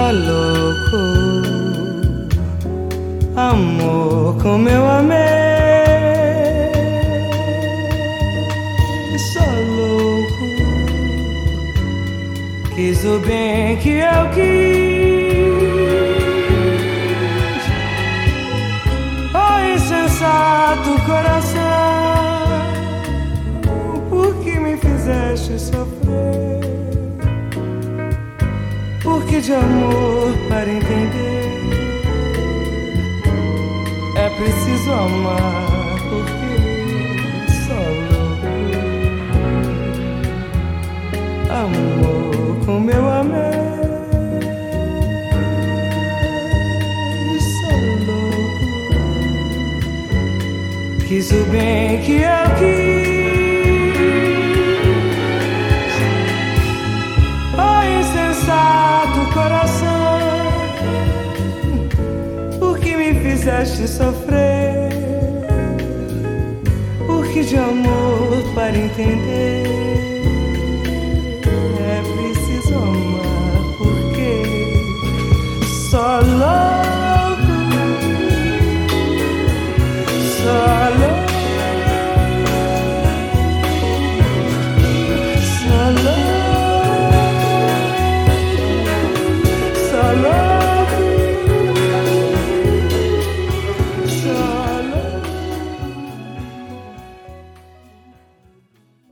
Só louco, amor como eu amei. Só louco, quis o bem que eu quis. Oh, insensato coração, por que me fizeste sofrer? Porque de amor para entender é preciso amar, porque só louco, amor como eu amei. Só louco, quis o bem que eu quis. Coração, por que me fizeste sofrer? Porque de amor para entender